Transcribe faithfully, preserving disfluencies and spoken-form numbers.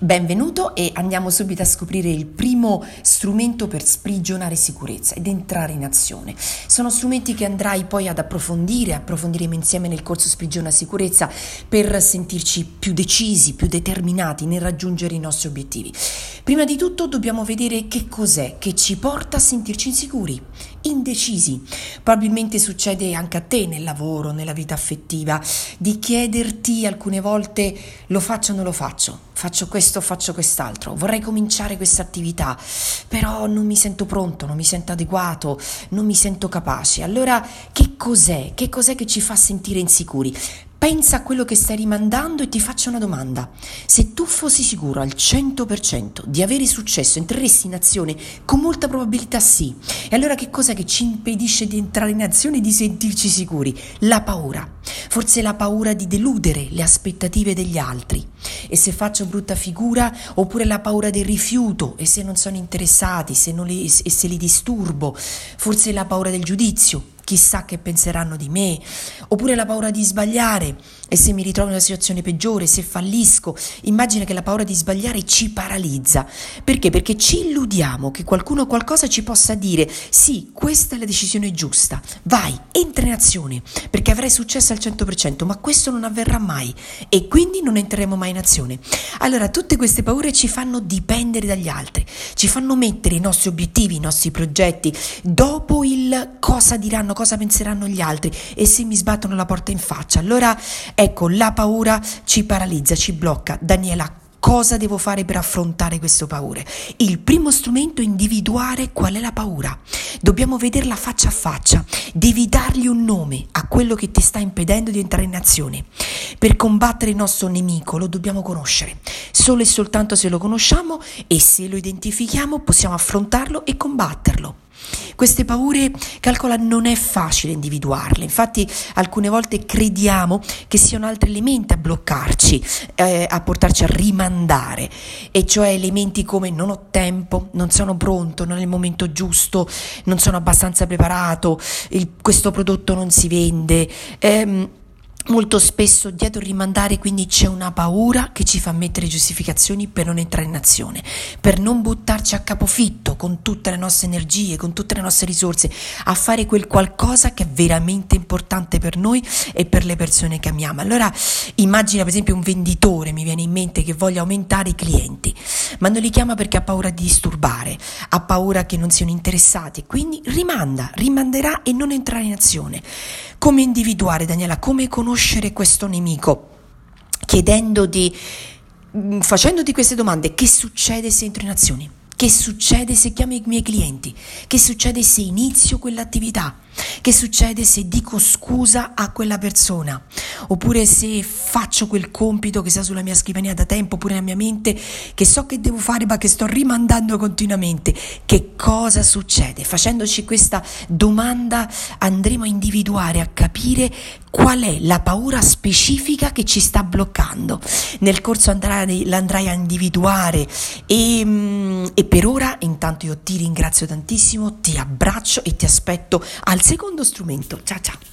Benvenuto e andiamo subito a scoprire il primo strumento per sprigionare sicurezza ed entrare in azione. Sono strumenti che andrai poi ad approfondire, approfondiremo insieme nel corso Sprigiona Sicurezza per sentirci più decisi, più determinati nel raggiungere i nostri obiettivi. Prima di tutto dobbiamo vedere che cos'è che ci porta a sentirci insicuri, indecisi. Probabilmente succede anche a te nel lavoro, nella vita affettiva, di chiederti alcune volte: lo faccio o non lo faccio? Faccio questo o faccio quest'altro? Vorrei cominciare questa attività, però non mi sento pronto, non mi sento adeguato, non mi sento capace. Allora che cos'è? Che cos'è che ci fa sentire insicuri? Pensa a quello che stai rimandando e ti faccio una domanda. Se tu fossi sicuro al cento per cento di avere successo, entreresti in azione? Con molta probabilità sì. E allora che cos'è che ci impedisce di entrare in azione e di sentirci sicuri? La paura. Forse la paura di deludere le aspettative degli altri. E se faccio brutta figura? Oppure la paura del rifiuto? E se non sono interessati? Se non li, e se li disturbo? Forse la paura del giudizio? Chissà che penseranno di me, oppure la paura di sbagliare e se mi ritrovo in una situazione peggiore, se fallisco. Immagina che la paura di sbagliare ci paralizza. Perché? Perché ci illudiamo che qualcuno o qualcosa ci possa dire: sì, questa è la decisione giusta, vai, entra in azione, perché avrai successo al cento per cento, ma questo non avverrà mai e quindi non entreremo mai in azione. Allora tutte queste paure ci fanno dipendere dagli altri, ci fanno mettere i nostri obiettivi, i nostri progetti dopo il cosa diranno, cosa penseranno gli altri e se mi sbattono la porta in faccia. Allora ecco, la paura ci paralizza, ci blocca. Daniela, cosa devo fare per affrontare queste paure? Il primo strumento è individuare qual è la paura. Dobbiamo vederla faccia a faccia, devi dargli un nome a quello che ti sta impedendo di entrare in azione. Per combattere il nostro nemico lo dobbiamo conoscere. Solo e soltanto se lo conosciamo e se lo identifichiamo possiamo affrontarlo e combatterlo. Queste paure, calcola, non è facile individuarle, infatti alcune volte crediamo che siano altri elementi a bloccarci, eh, a portarci a rimandare, e cioè elementi come: non ho tempo, non sono pronto, non è il momento giusto, non sono abbastanza preparato, il, questo prodotto non si vende. ehm, Molto spesso dietro il rimandare quindi c'è una paura che ci fa mettere giustificazioni per non entrare in azione, per non buttarci a capofitto con tutte le nostre energie, con tutte le nostre risorse a fare quel qualcosa che è veramente importante per noi e per le persone che amiamo. Allora immagina per esempio un venditore, mi viene in mente, che voglia aumentare i clienti, ma non li chiama perché ha paura di disturbare, ha paura che non siano interessati, quindi rimanda, rimanderà e non entrare in azione. Come individuare, Daniela? Come conoscere questo nemico? Chiedendo di, facendoti queste domande: che succede se entro in azione? Che succede se chiamo i miei clienti? Che succede se inizio quell'attività? Che succede se dico scusa a quella persona? Oppure se faccio quel compito che sta sulla mia scrivania da tempo, oppure nella mia mente, che so che devo fare ma che sto rimandando continuamente? Che cosa succede? Facendoci questa domanda andremo a individuare, a capire qual è la paura specifica che ci sta bloccando. Nel corso andrai, l'andrai a individuare e, e per ora intanto io ti ringrazio tantissimo, ti abbraccio e ti aspetto al secondo strumento. Ciao ciao!